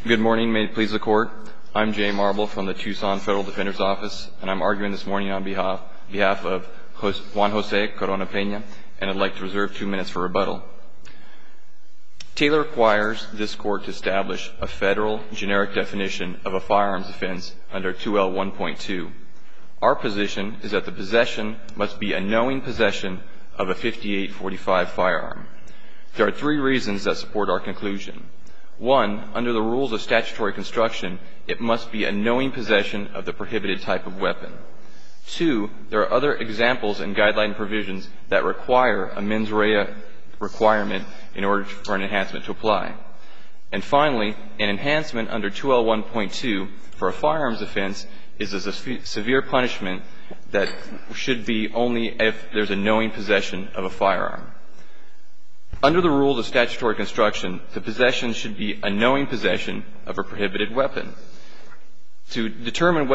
Good morning. May it please the Court. I'm Jay Marble from the Tucson Federal Defender's Office, and I'm arguing this morning on behalf of Juan Jose Corona-Pena, and I'd like to reserve 2 minutes for rebuttal. Taylor requires this Court to establish a federal generic definition of a firearms offense under 2L1.2. Our position is that the possession must be a knowing possession of a .58-45 firearm. There are 3 reasons that support our conclusion. 1, under the rules of statutory construction, it must be a knowing possession of the prohibited type of weapon. 2, there are other examples and guideline provisions that require a mens rea requirement in order for an enhancement to apply. And finally, an enhancement under 2L1.2 for a firearms offense is a severe punishment that should be only if there's a knowing possession of a firearm. Under the rules of statutory construction, the possession should be a knowing possession of a prohibited weapon. To determine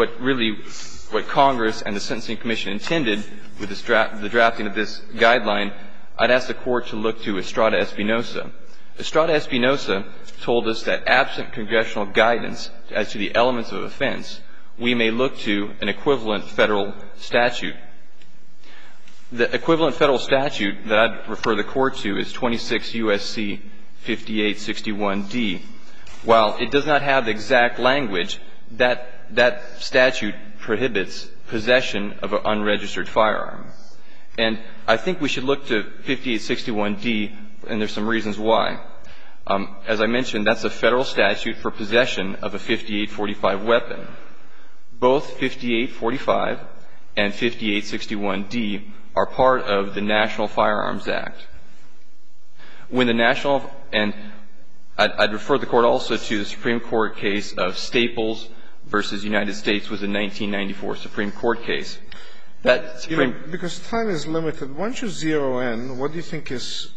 what Congress and the Sentencing Commission intended with the drafting of this guideline, I'd ask the Court to look to Estrada Espinosa. Estrada Espinosa told us that absent congressional guidance as to the elements of offense, we may look to an equivalent federal statute. The equivalent federal statute that I'd refer the Court to is 26 U.S.C. 5861D. While it does not have the exact language, that statute prohibits possession of an unregistered firearm. And I think we should look to 5861D, and there's some reasons why. As I mentioned, that's a federal statute for possession of a .58-45 weapon. Both 5845 and 5861D are part of the National Firearms Act. When the national, and I'd refer the Court also to the Supreme Court case of Staples versus United States was a 1994 Supreme Court case. Because time is limited, why don't you zero in, what do you think is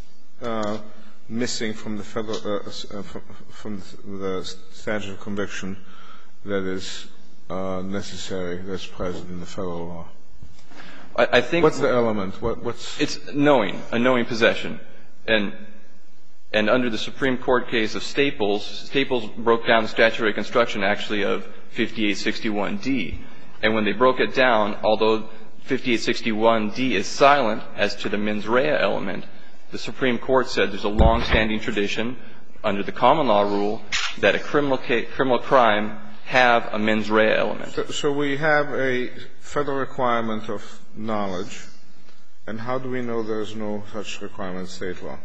missing from the federal, from the statute of conviction that is necessary, that's present in the federal law? I think what's the element? It's knowing, a knowing possession. And under the Supreme Court case of Staples broke down the statutory construction actually of 5861D. And when they broke it down, although 5861D is silent as to the mens rea element, the Supreme Court said there's a long-standing tradition under the common law rule that a criminal crime have a mens rea element. So we have a federal requirement of knowledge, and how do we know there's no such requirement in state law?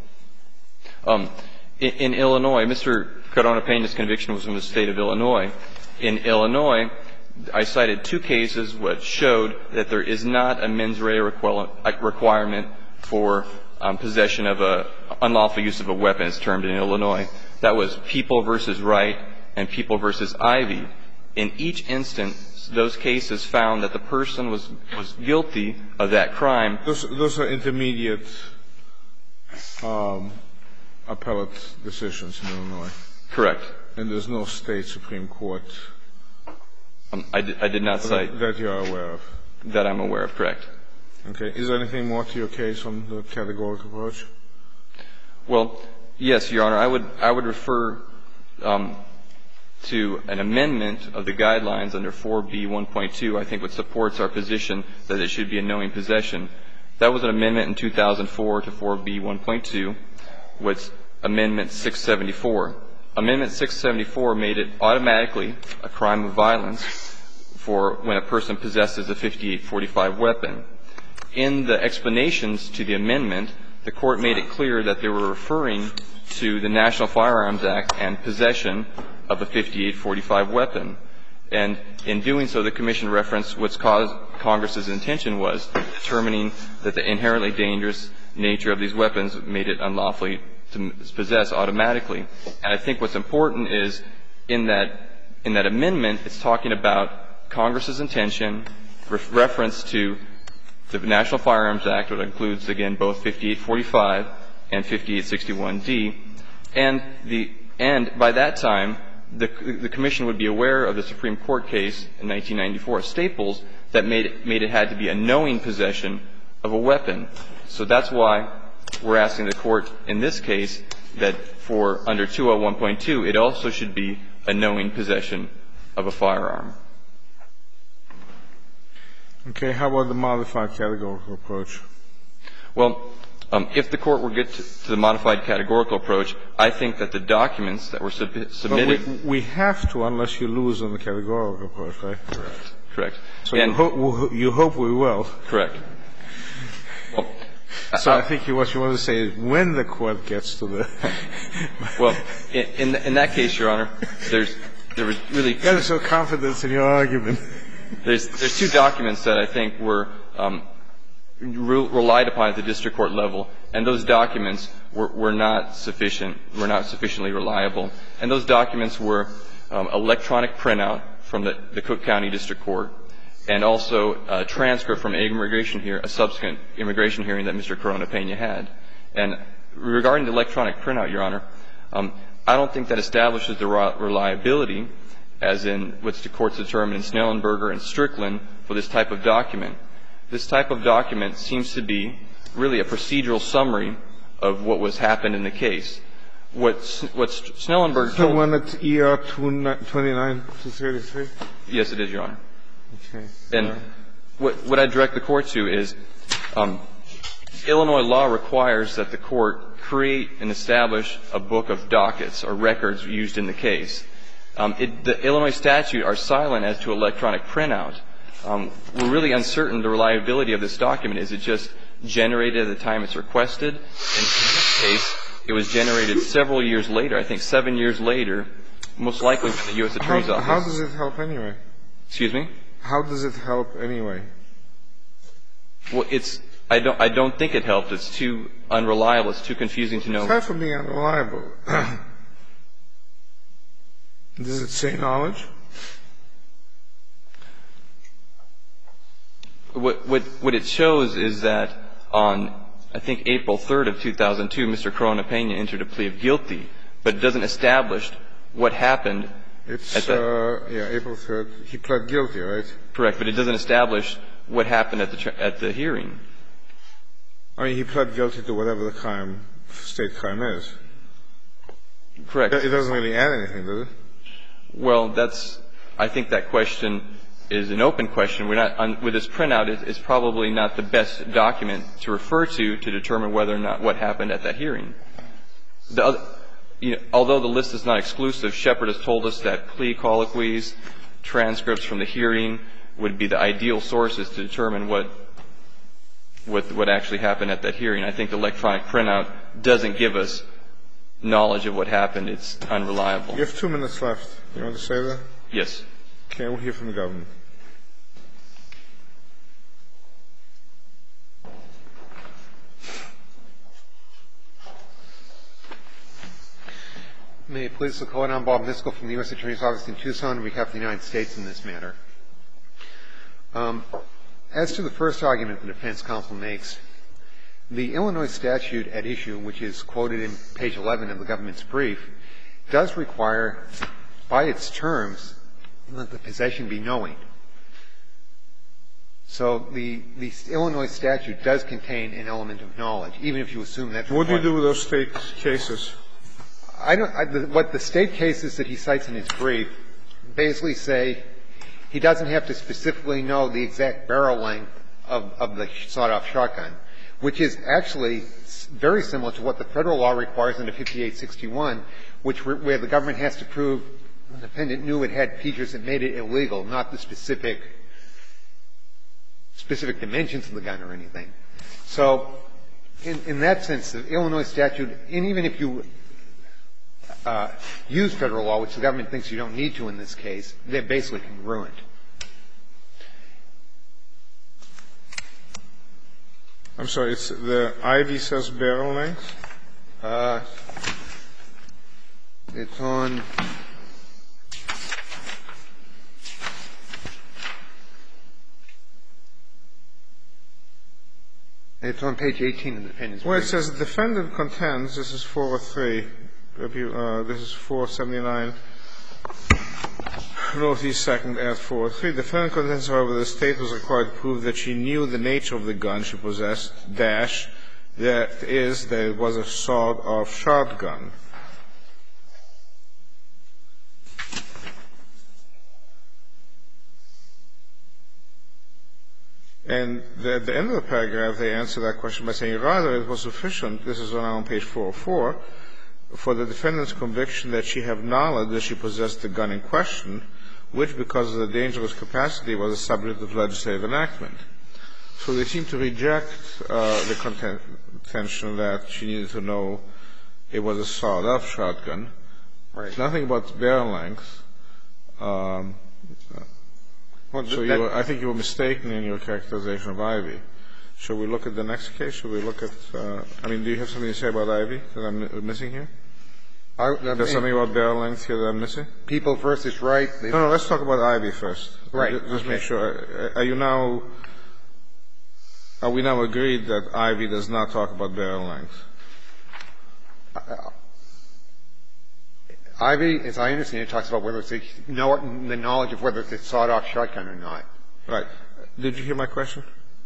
In Illinois, Mr. Corona-Pena's conviction was from the state of Illinois. In Illinois, I cited 2 cases which showed that there is not a mens rea requirement for possession of a unlawful use of a weapon, as termed in Illinois. That was People v. Wright and People v. Ivey. In each instance, those cases found that the person was guilty of that crime. Those are intermediate appellate decisions in Illinois. Correct. And there's no state Supreme Court I did not cite. That you are aware of. That I'm aware of, correct. Okay. Is there anything more to your case on the categorical approach? Well, yes, Your Honor. I would refer to an amendment of the guidelines under 4B1.2, I think, which supports our position that it should be a knowing possession. That was an amendment in 2004 to 4B1.2, with Amendment 674. Amendment 674 made it automatically a crime of violence for when a person possesses a .58-45 weapon. In the explanations to the amendment, the Court made it clear that they were referring to the National Firearms Act and possession of a .58-45 weapon. And in doing so, the Commission referenced what Congress's intention was, determining that the inherently dangerous nature of these weapons made it unlawfully to possess automatically. And I think what's important is in that amendment, it's talking about Congress's intention, reference to the National Firearms Act, which includes, again, both .58-45 and .58-61D. And by that time, the Commission would be aware of the Supreme Court case in 1994, Staples, that made it had to be a knowing possession of a weapon. So that's why we're asking the Court in this case that for under 201.2, it also should be a knowing possession of a firearm. Okay. How about the modified categorical approach? Well, if the Court were to get to the modified categorical approach, I think that the documents that were submitted But we have to unless you lose on the categorical approach, right? Correct. So you hope we will. Correct. Well, so I think what you want to say is when the Court gets to the Well, in that case, Your Honor, there was really You got to show confidence in your argument. There's two documents that I think were relied upon at the district court level, and those documents were not sufficiently reliable. And those documents were electronic printout from the Cook County District Court, and also a transcript from a subsequent immigration hearing that Mr. Corona-Pena had. And regarding the electronic printout, Your Honor, I don't think that establishes the reliability, as in what's the Court's determined in Snellenberger and Strickland, for this type of document. This type of document seems to be really a procedural summary of what was happened in the case. What Snellenberger told The one at ER 29 to 33? Yes, it is, Your Honor. Okay. And what I direct the Court to is Illinois law requires that the Court create and establish a book of dockets or records used in the case. The Illinois statute are silent as to electronic printout. We're really uncertain the reliability of this document. Is it just generated at the time it's requested? In this case, it was generated several years later, I think 7 years later, most likely from the U.S. Attorney's Office. How does it help anyway? Excuse me? How does it help anyway? Well, I don't think it helped. It's too unreliable. It's too confusing to know. Aside from being unreliable, does it say knowledge? What it shows is that on, I think, April 3rd of 2002, Mr. Corona-Pena entered a plea of guilty, but it doesn't establish what happened. It's, April 3rd. He pled guilty, right? Correct, but it doesn't establish what happened at the hearing. I mean, he pled guilty to whatever the crime, state crime is. Correct. It doesn't really add anything, does it? Well, I think that question is an open question. With this printout, it's probably not the best document to refer to determine whether or not what happened at that hearing. Although the list is not exclusive, Shepard has told us that plea colloquies, transcripts from the hearing would be the ideal sources to determine what actually happened at that hearing. I think the electronic printout doesn't give us knowledge of what happened. It's unreliable. You have 2 minutes left. You want to say that? Yes. Okay, we'll hear from the government. May it please the Court, I'm Bob Miskell from the U.S. Attorney's Office in Tucson on behalf of the United States in this matter. As to the first argument the defense counsel makes, the Illinois statute at issue, which is quoted in page 11 of the government's brief, does require, by its terms, that the possession be knowing. So the Illinois statute does contain an element of knowledge, even if you assume that's required. What do you do with those state cases? What the state cases that he cites in his brief basically say he doesn't have to specifically know the exact barrel length of the sawed-off shotgun, which is actually very similar to what the federal law requires under 5861, where the government has to prove the defendant knew it had features that made it illegal, not the specific dimensions of the gun or anything. So in that sense, the Illinois statute, and even if you use federal law, which the government thinks you don't need to in this case, they're basically congruent. I'm sorry, the ID says barrel length? It's on page 18 of the defendant's brief. Well, it says the defendant contends, this is 403, this is 479, Northeast 2nd at 403. The defendant contends, however, the State was required to prove that she knew the nature of the gun she possessed, dash, That is, there was a sawed-off shotgun. And at the end of the paragraph, they answer that question by saying, rather, it was sufficient, this is on page 404, for the defendant's conviction that she have knowledge that she possessed the gun in question, which, because of the dangerous capacity, was a subject of legislative enactment. So they seem to reject the contention that she needed to know it was a sawed-off shotgun. Right. Nothing about barrel length. So I think you were mistaken in your characterization of Ivy. Shall we look at the next case? Shall we look at do you have something to say about Ivy that I'm missing here? There's something about barrel length here that I'm missing? People versus Wright. No, let's talk about Ivy first. Right. Let's make sure. Are we now agreed that Ivy does not talk about barrel length? Ivy, as I understand it, talks about whether it's the knowledge of whether it's a sawed-off shotgun or not. Right. Did you hear my question?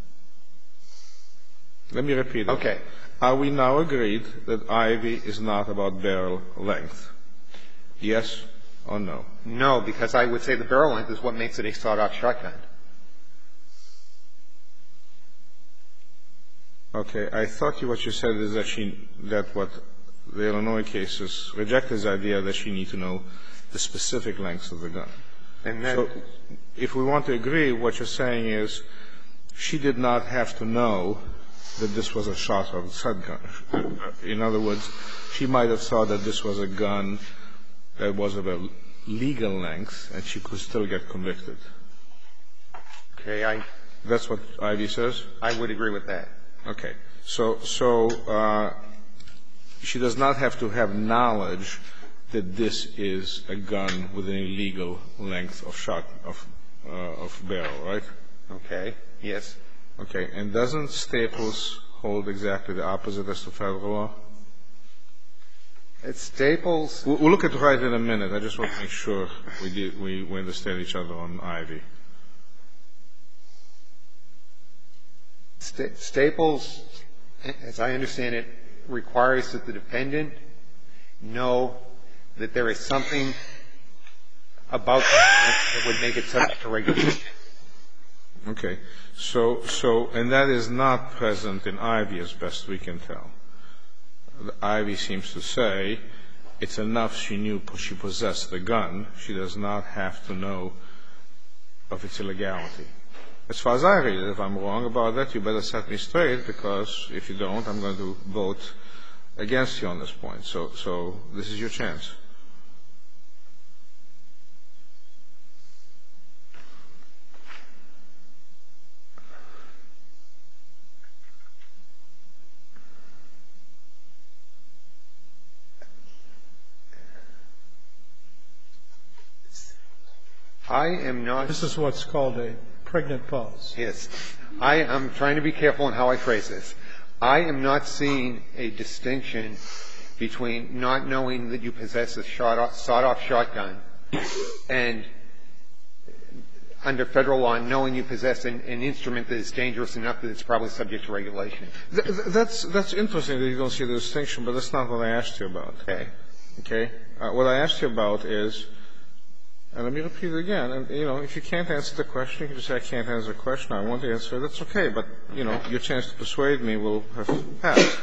Let me repeat it. Okay. Are we now agreed that Ivy is not about barrel length? Yes or no? No, because I would say the barrel length is what makes it a sawed-off shotgun. Okay. I thought what you said is that what the Illinois cases reject this idea that she needs to know the specific lengths of the gun. And then, so if we want to agree, what you're saying is she did not have to know that this was a shot-off shotgun. In other words, she might have thought that this was a gun that was of a legal length, and she could still get convicted. okay, That's what Ivy says? I would agree with that. Okay. So she does not have to have knowledge that this is a gun with an illegal length of barrel, right? Okay. Yes. Okay. And doesn't Staples hold exactly the opposite as to Federal law? It's Staples. We'll look at Wright in a minute. I just want to make sure we understand each other on Ivy. Staples, as I understand it, requires that the defendant know that there is something about that would make it subject to regulation. Okay. So, and that is not present in Ivy as best we can tell. Ivy seems to say it's enough she knew she possessed the gun. She does not have to know of its illegality. As far as I read it, if I'm wrong about that, you better set me straight, because if you don't, I'm going to vote against you on this point. So this is your chance. I am not. This is what's called a pregnant pause. Yes. I am trying to be careful in how I phrase this. I am not seeing a distinction between not knowing that you possess a sawed-off shotgun and, under Federal law, knowing you possess an instrument that is dangerous enough that it's probably subject to regulation. That's interesting that you don't see the distinction, but that's not what I asked you about. Okay. Okay? What I asked you about is, and let me repeat it again, and, if you can't answer the question, you can just say, I can't answer the question, I want to answer it, that's okay, but, your chance to persuade me will have passed.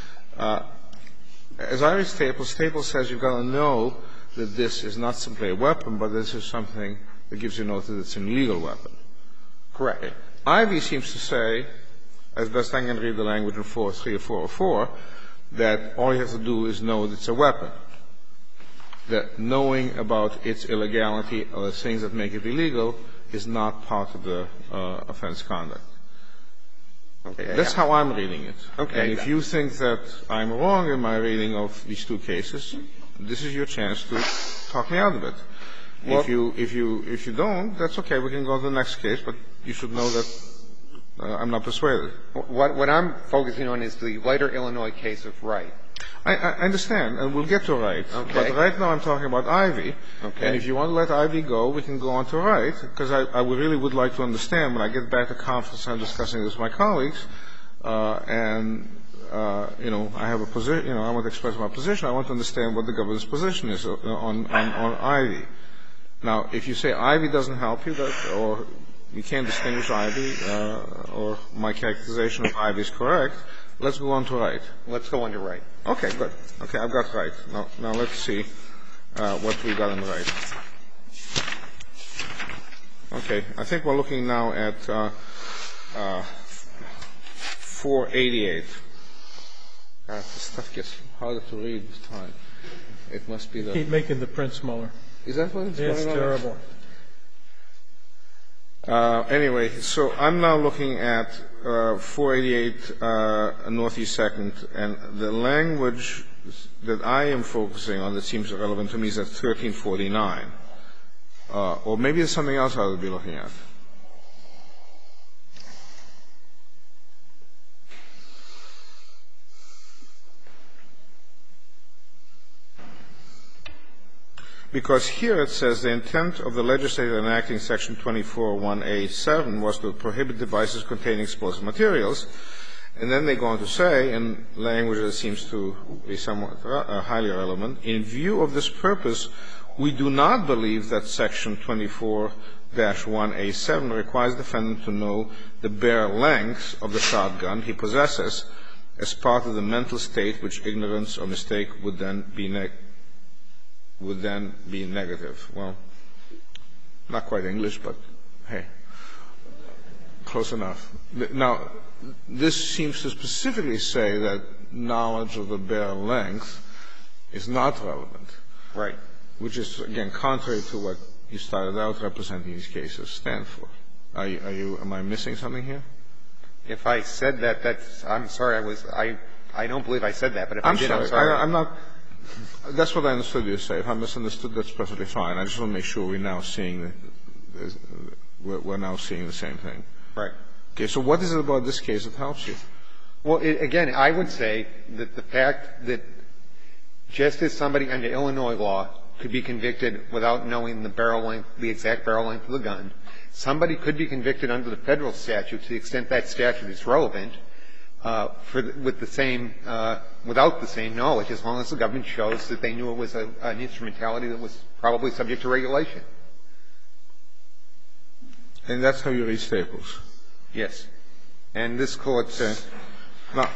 As I read Staples says you've got to know that this is not simply a weapon, but this is something that gives you notice that it's an illegal weapon. Correct. Ivy seems to say, as best I can read the language in 403 or 404, that all you have to do is know that it's a weapon. That knowing about its illegality or the things that make it illegal is not part of the offense conduct. Okay. That's how I'm reading it. Okay. And if you think that I'm wrong in my reading of these two cases, this is your chance to talk me out of it. Well, if you don't, that's okay. We can go to the next case, but you should know that I'm not persuaded. What I'm focusing on is the later Illinois case of Wright. I understand, and we'll get to Wright. Okay. But right now I'm talking about Ivy. Okay. And if you want to let Ivy go, we can go on to Wright, because I really would like to understand when I get back to conference I'm discussing this with my colleagues, and you know, I have a position, you know, I want to express my position. I want to understand what the government's position is on Ivy. Now, if you say Ivy doesn't help you, or you can't distinguish Ivy, or my characterization of Ivy is correct, let's go on to Wright. Let's go on to Wright. Okay, good. Okay, I've got Wright. Now let's see what we got in Wright. Okay, I think we're looking now at 488. This stuff gets harder to read with time. It must be the... Keep making the print smaller. Is that what it's going on? It's terrible. Anyway, so I'm now looking at 488 Northeast 2nd, and the language that I am focusing on that seems relevant to me is at 1349. Or maybe there's something else I would be looking at. Because here it says the intent of the legislature enacting Section 24(1)(a)(7) was to prohibit devices containing explosive materials. And then they go on to say, in language that seems to be somewhat highly relevant, in view of this purpose, we do not believe that Section 24-1A7 requires the defendant to know the bare length of the shotgun he possesses as part of the mental state which ignorance or mistake would then be negative. Well, not quite English, but hey, close enough. Now, this seems to specifically say that knowledge of the bare length is not relevant. Right. Which is, again, contrary to what you started out representing these cases stand for. Am I missing something here? If I said that, I'm sorry, I don't believe I said that, but if I did, I'm sorry. I'm not, that's what I understood you to say. If I misunderstood, that's perfectly fine. I just want to make sure we're now seeing the same thing. Right. Okay, so what is it about this case that helps you? Well, again, I would say that the fact that just as somebody under Illinois law could be convicted without knowing the barrel length, the exact barrel length of the gun, somebody could be convicted under the federal statute to the extent that statute is relevant with the same, without the same knowledge, as long as the government shows that they knew it was an instrumentality that was probably subject to regulation. And that's how you read Staples? Yes. And this Court says now,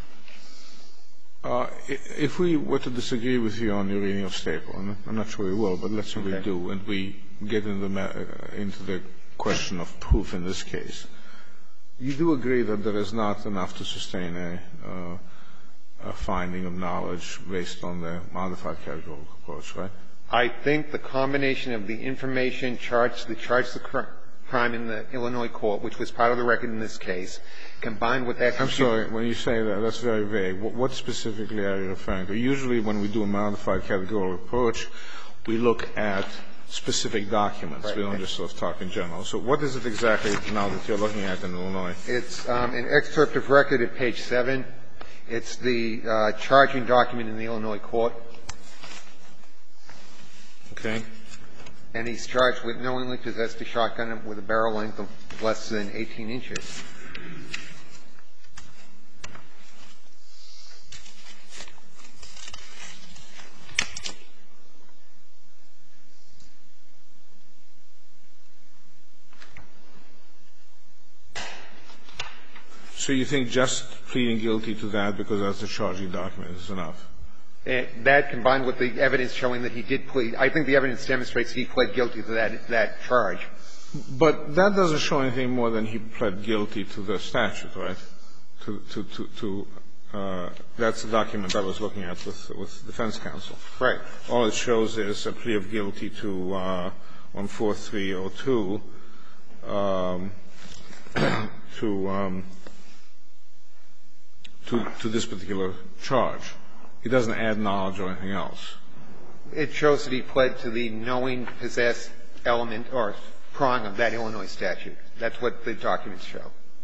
if we were to disagree with you on your reading of Staples, and I'm not sure we will, but let's say we do, and we get into the question of proof in this case, you do agree that there is not enough to sustain a finding of knowledge based on the modified categorical approach, right? I think the combination of the information charged the crime in the Illinois court, which was part of the record in this case, combined with that. I'm sorry. When you say that, that's very vague. What specifically are you referring to? Usually when we do a modified categorical approach, we look at specific documents. Right. We don't just sort of talk in general. So what is it exactly now that you're looking at in Illinois? It's an excerpt of record at page 7. It's the charging document in the Illinois court. Okay. And he's charged with knowingly possessed a shotgun with a barrel length of less than 18 inches. So you think just pleading guilty to that because that's the charging document is enough? That combined with the evidence showing that he did plead, I think the evidence demonstrates he pled guilty to that charge. But that doesn't show anything more than he pled guilty to the statute, right? That's the document I was looking at with defense counsel. Right. All it shows is a plea of guilty to 14302 to this particular charge. He doesn't add knowledge or anything else. It shows that he pled to the knowing possess element or prong of that Illinois statute. That's what the documents show.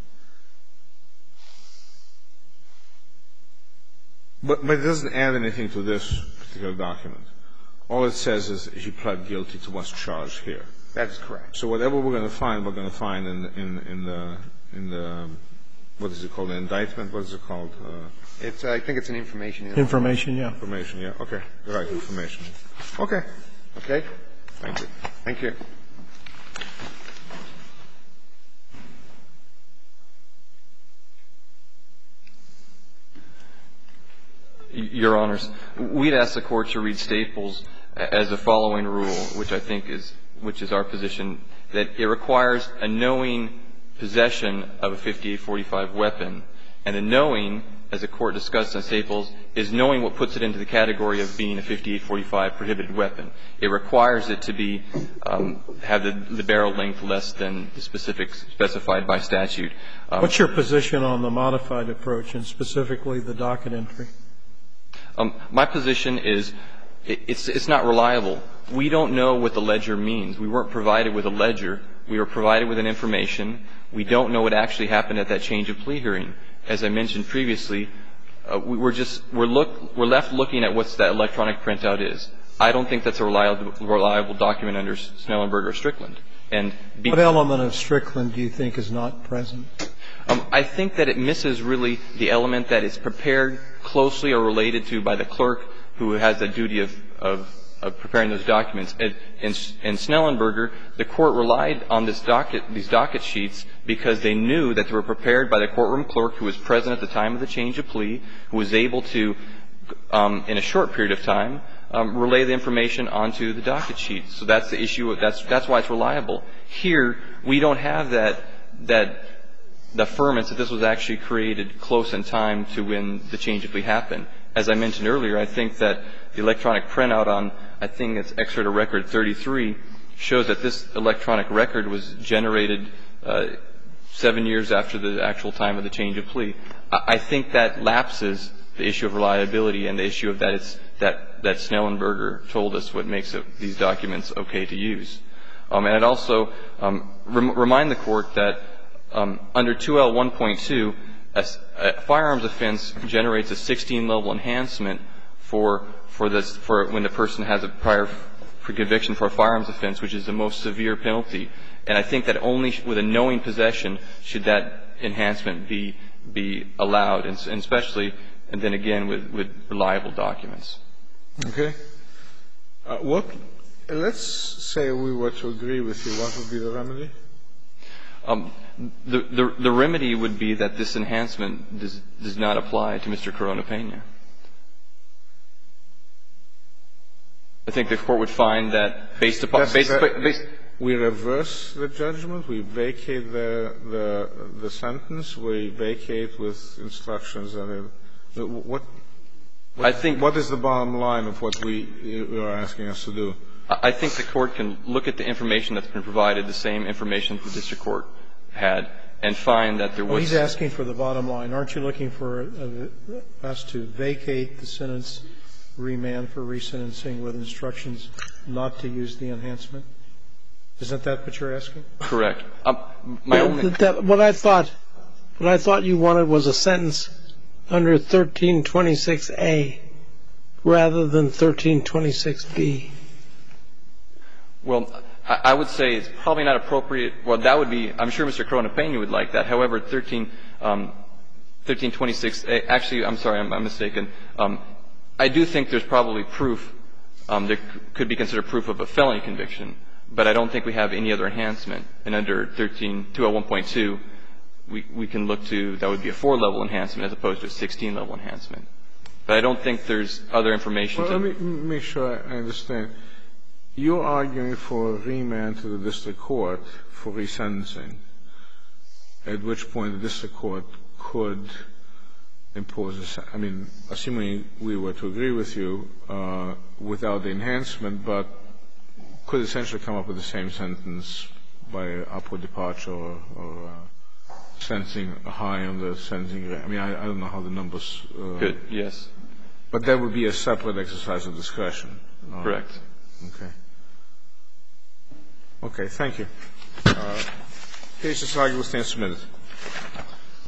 But it doesn't add anything to this particular document. All it says is he pled guilty to what's charged here. That's correct. So whatever we're going to find in the what is it called, an indictment? What is it called? I think it's an information. Information, yeah. Information, yeah. Okay. Right, information. Okay. Okay? Thank you. Thank you. Your Honors, we'd ask the Court to read Staples as the following rule, which I think is our position, that it requires a knowing possession of a .58-45 weapon, and the knowing, as the Court discussed in Staples, is knowing what puts it into the category of being a .58-45 prohibited weapon. It requires it to be have the barrel length less than the specified by statute. What's your position on the modified approach, and specifically the docket entry? My position is it's not reliable. We don't know what the ledger means. We weren't provided with a ledger. We were provided with an information. We don't know what actually happened at that change of plea hearing. As I mentioned previously, we're left looking at what that electronic printout is. I don't think that's a reliable document under Snellenberger or Strickland. What element of Strickland do you think is not present? I think that it misses really the element that it's prepared closely or related to by the clerk who has the duty of preparing those documents. In Snellenberger, the Court relied on these docket sheets because they knew that they were prepared by the courtroom clerk who was present at the time of the change of plea, who was able to, in a short period of time, relay the information onto the docket sheet. So that's the issue. That's why it's reliable. Here, we don't have that the affirmance that this was actually created close in time to when the change of plea happened. As I mentioned earlier, I think that the electronic printout on, I think it's Excerpt of Record 33, shows that this electronic record was generated 7 years after the actual time of the change of plea. I think that lapses the issue of reliability and the issue of that Snellenberger told us what makes these documents okay to use. And I'd also remind the Court that under 2L1.2, a firearms offense generates a 16-level enhancement for when the person has a prior conviction for a firearms offense, which is the most severe penalty. And I think that only with a knowing possession should that enhancement be allowed, and especially, and then again, with reliable documents. Okay. Let's say we were to agree with you. What would be the remedy? The remedy would be that this enhancement does not apply to Mr. Corona-Pena. I think the Court would find that based upon we reverse the judgment, we vacate the sentence, we vacate with instructions and what is the bottom line of what you are asking us to do? I think the Court can look at the information that's been provided, the same information the district court had, and find that there was. Well, he's asking for the bottom line. Aren't you looking for us to vacate the sentence, remand for resentencing with instructions not to use the enhancement? Isn't that what you're asking? Correct. What I thought you wanted was a sentence under 1326A rather than 1326B. Well, I would say it's probably not appropriate. Well, that would be – I'm sure Mr. Corona-Pena would like that. However, 1326A – actually, I'm sorry, I'm mistaken. I do think there's probably proof that could be considered proof of a felony conviction, but I don't think we have any other enhancement. And under 2L1.2, we can look to – that would be a 4-level enhancement as opposed to a 16-level enhancement. But I don't think there's other information. Well, let me make sure I understand. You're arguing for a remand to the district court for resentencing, at which point the district court could impose a – I mean, assuming we were to agree with you, without the enhancement, but could essentially come up with the same sentence by upward departure or sentencing high on the sentencing – I mean, I don't know how the numbers – Good, yes. But that would be a separate exercise of discretion. Correct. Okay. Okay, thank you. Case is argued. We'll stand submitted.